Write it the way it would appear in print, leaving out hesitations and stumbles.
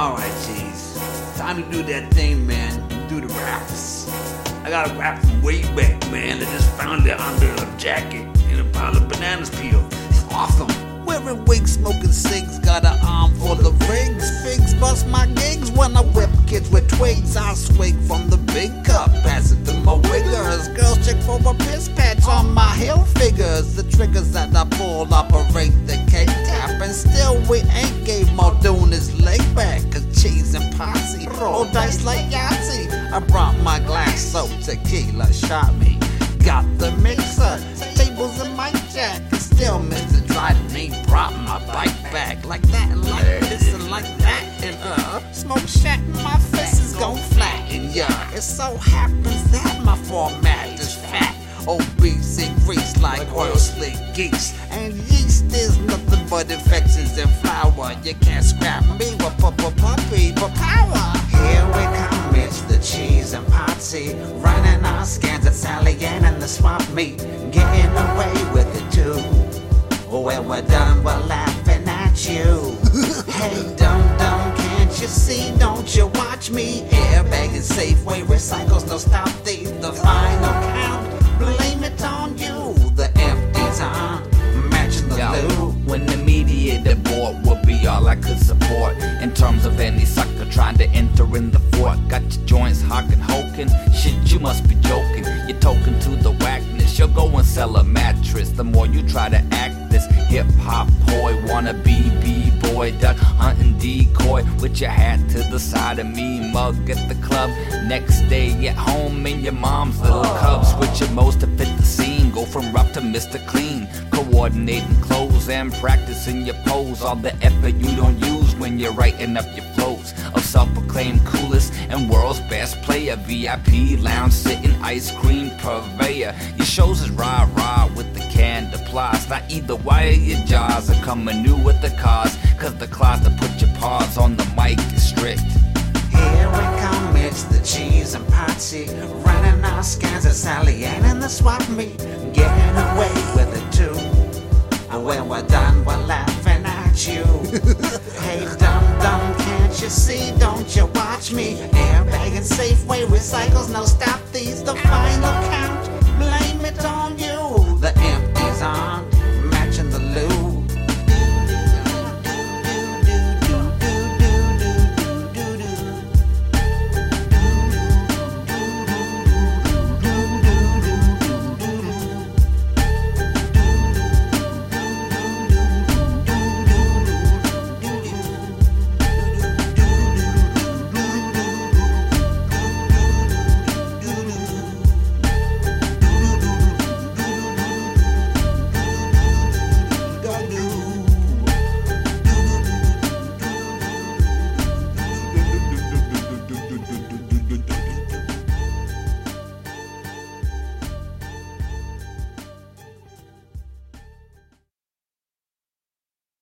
Alright, Cheese. Time to do that thing, man. Do the raps. I got a rap from way back, man. I just found it under a jacket in a pile of bananas peel. It's awesome. Wearing wigs, smoking cigs, got an arm full of rigs. Figs bust my gigs when I whip kids with twigs. I swig from the big cup, pass it to my wiggers. Girls check for a piss patch on my heel figures. The triggers that I pull operate the K-tap. And still we ain't gave Muldoon his leg back. Cause Cheese and Posse roll dice like Yahtzee. I brought my glass so tequila shot me. Got the mixer, tables and mic jack. And still Mr. Dryden ain't brought my bike back. Like that and like this and like that. And smoke shack and my fist is gon' flatten, yeah. It so happens that my format is fat. Obese and grease like oil slick geese. And yeast is nothing but infections and flour. You can't scrap me with puppy for power. Here we come, it's the Cheese and Posse. Running our scans at Sally Ann and the swap meet. Getting away with it too. When we're done, we're laughing at you. Hey, dum-dum, can't you see? Don't you watch me? Airbag and Safeway recycles, no stop thief. The final count, blame it on you. The empties on, matching the loot. When the mediator board would be all I could support in terms of any sucker trying to enter in the fort. Got your joints hockin' hokin', shit you must be joking. You're token to the whackness, you'll go and sell a mattress. The more you try to act this hip-hop boy, wanna be b-boy, duck hunting decoy with your hat to the side of me, mug at the club. Next day at home in your mom's little cub, switch your modes to fit the scene, go from rough to Mr. Clean, coordinating clothes and practicing your pose. All the effort you don't use when you're writing up your flows of self-proclaimed coolest and world's best player. VIP lounge sitting ice cream purveyor. Your shows is rah-rah with the canned applause. Not either wire your jaws or coming new with the cars, cause the clause to put your paws on the mic is strict. Here we come, it's the Cheese and Posse. Running our scans at Sally Ann and the swap meet. Getting away with it too. And when we're done, we're laughing at you. Hey, dum-dum, can't you see? Don't you watch me? Airbag and Safeway recycles, no stop